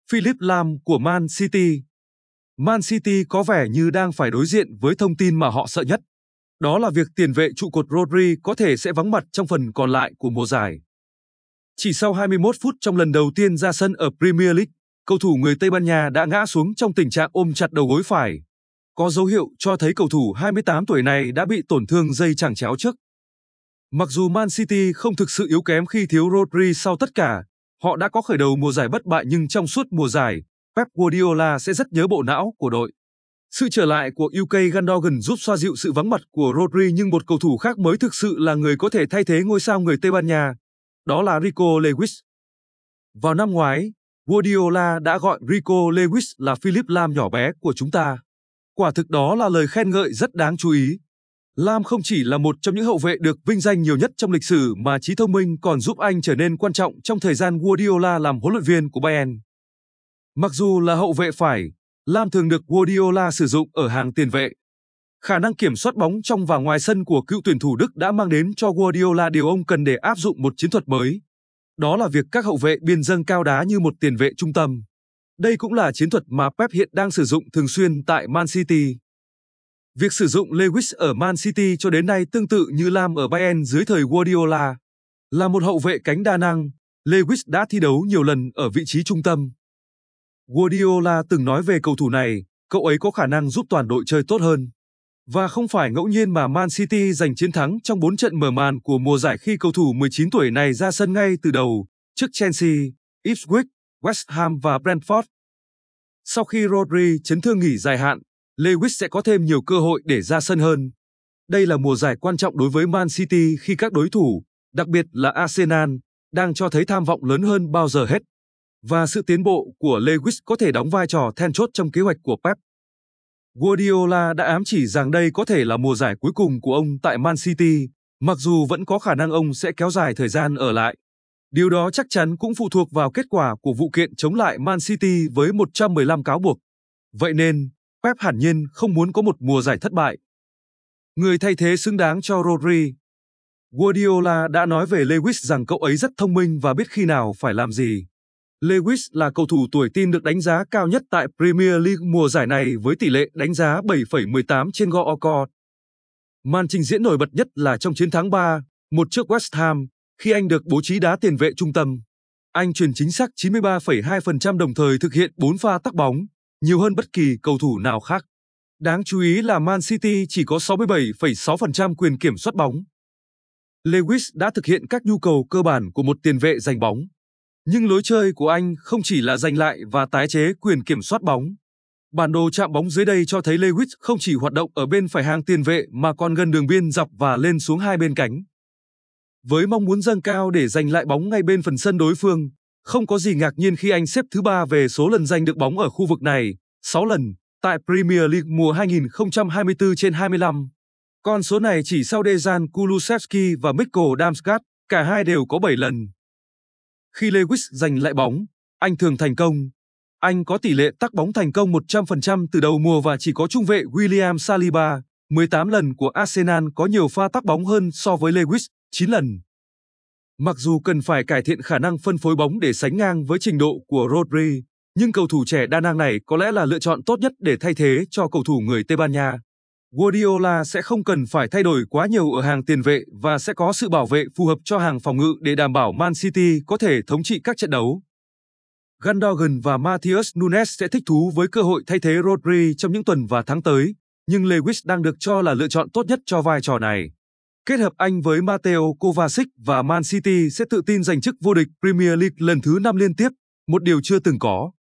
Philip Lahm của Man City. Man City có vẻ như đang phải đối diện với thông tin mà họ sợ nhất. Đó là việc tiền vệ trụ cột Rodri có thể sẽ vắng mặt trong phần còn lại của mùa giải. Chỉ sau 21 phút trong lần đầu tiên ra sân ở Premier League, cầu thủ người Tây Ban Nha đã ngã xuống trong tình trạng ôm chặt đầu gối phải. Có dấu hiệu cho thấy cầu thủ 28 tuổi này đã bị tổn thương dây chằng chéo trước. Mặc dù Man City không thực sự yếu kém khi thiếu Rodri sau tất cả, họ đã có khởi đầu mùa giải bất bại nhưng trong suốt mùa giải, Pep Guardiola sẽ rất nhớ bộ não của đội. Sự trở lại của UK Gundogan giúp xoa dịu sự vắng mặt của Rodri nhưng một cầu thủ khác mới thực sự là người có thể thay thế ngôi sao người Tây Ban Nha. Đó là Rico Lewis. Vào năm ngoái, Guardiola đã gọi Rico Lewis là Philip Lahm nhỏ bé của chúng ta. Quả thực đó là lời khen ngợi rất đáng chú ý. Lahm không chỉ là một trong những hậu vệ được vinh danh nhiều nhất trong lịch sử mà trí thông minh còn giúp anh trở nên quan trọng trong thời gian Guardiola làm huấn luyện viên của Bayern. Mặc dù là hậu vệ phải, Lahm thường được Guardiola sử dụng ở hàng tiền vệ. Khả năng kiểm soát bóng trong và ngoài sân của cựu tuyển thủ Đức đã mang đến cho Guardiola điều ông cần để áp dụng một chiến thuật mới. Đó là việc các hậu vệ biên dâng cao đá như một tiền vệ trung tâm. Đây cũng là chiến thuật mà Pep hiện đang sử dụng thường xuyên tại Man City. Việc sử dụng Lewis ở Man City cho đến nay tương tự như Lahm ở Bayern dưới thời Guardiola. Là một hậu vệ cánh đa năng, Lewis đã thi đấu nhiều lần ở vị trí trung tâm. Guardiola từng nói về cầu thủ này, cậu ấy có khả năng giúp toàn đội chơi tốt hơn. Và không phải ngẫu nhiên mà Man City giành chiến thắng trong 4 trận mở màn của mùa giải khi cầu thủ 19 tuổi này ra sân ngay từ đầu, trước Chelsea, Ipswich, West Ham và Brentford. Sau khi Rodri chấn thương nghỉ dài hạn, Lewis sẽ có thêm nhiều cơ hội để ra sân hơn. Đây là mùa giải quan trọng đối với Man City khi các đối thủ, đặc biệt là Arsenal, đang cho thấy tham vọng lớn hơn bao giờ hết. Và sự tiến bộ của Lewis có thể đóng vai trò then chốt trong kế hoạch của Pep. Guardiola đã ám chỉ rằng đây có thể là mùa giải cuối cùng của ông tại Man City, mặc dù vẫn có khả năng ông sẽ kéo dài thời gian ở lại. Điều đó chắc chắn cũng phụ thuộc vào kết quả của vụ kiện chống lại Man City với 115 cáo buộc. Vậy nên, Pep hẳn nhiên không muốn có một mùa giải thất bại. Người thay thế xứng đáng cho Rodri. Guardiola đã nói về Lewis rằng cậu ấy rất thông minh và biết khi nào phải làm gì. Lewis là cầu thủ tuổi teen được đánh giá cao nhất tại Premier League mùa giải này với tỷ lệ đánh giá 7,18 trên Goal. Màn trình diễn nổi bật nhất là trong chiến thắng 3-1 trước West Ham, khi anh được bố trí đá tiền vệ trung tâm. Anh chuyền chính xác 93,2% đồng thời thực hiện 4 pha tắc bóng, nhiều hơn bất kỳ cầu thủ nào khác. Đáng chú ý là Man City chỉ có 67,6% quyền kiểm soát bóng. Lewis đã thực hiện các nhu cầu cơ bản của một tiền vệ giành bóng. Nhưng lối chơi của anh không chỉ là giành lại và tái chế quyền kiểm soát bóng. Bản đồ chạm bóng dưới đây cho thấy Lewis không chỉ hoạt động ở bên phải hàng tiền vệ mà còn gần đường biên dọc và lên xuống hai bên cánh. Với mong muốn dâng cao để giành lại bóng ngay bên phần sân đối phương, không có gì ngạc nhiên khi anh xếp thứ 3 về số lần giành được bóng ở khu vực này, 6 lần, tại Premier League mùa 2024/25. Con số này chỉ sau Dejan Kulusevski và Mikkel Damsgaard, cả hai đều có 7 lần. Khi Lewis giành lại bóng, anh thường thành công. Anh có tỷ lệ tắc bóng thành công 100% từ đầu mùa và chỉ có trung vệ William Saliba, 18 lần của Arsenal có nhiều pha tắc bóng hơn so với Lewis, 9 lần. Mặc dù cần phải cải thiện khả năng phân phối bóng để sánh ngang với trình độ của Rodri, nhưng cầu thủ trẻ đa năng này có lẽ là lựa chọn tốt nhất để thay thế cho cầu thủ người Tây Ban Nha. Guardiola sẽ không cần phải thay đổi quá nhiều ở hàng tiền vệ và sẽ có sự bảo vệ phù hợp cho hàng phòng ngự để đảm bảo Man City có thể thống trị các trận đấu. Gundogan và Matheus Nunes sẽ thích thú với cơ hội thay thế Rodri trong những tuần và tháng tới, nhưng Lewis đang được cho là lựa chọn tốt nhất cho vai trò này. Kết hợp anh với Mateo Kovacic và Man City sẽ tự tin giành chức vô địch Premier League lần thứ 5 liên tiếp, một điều chưa từng có.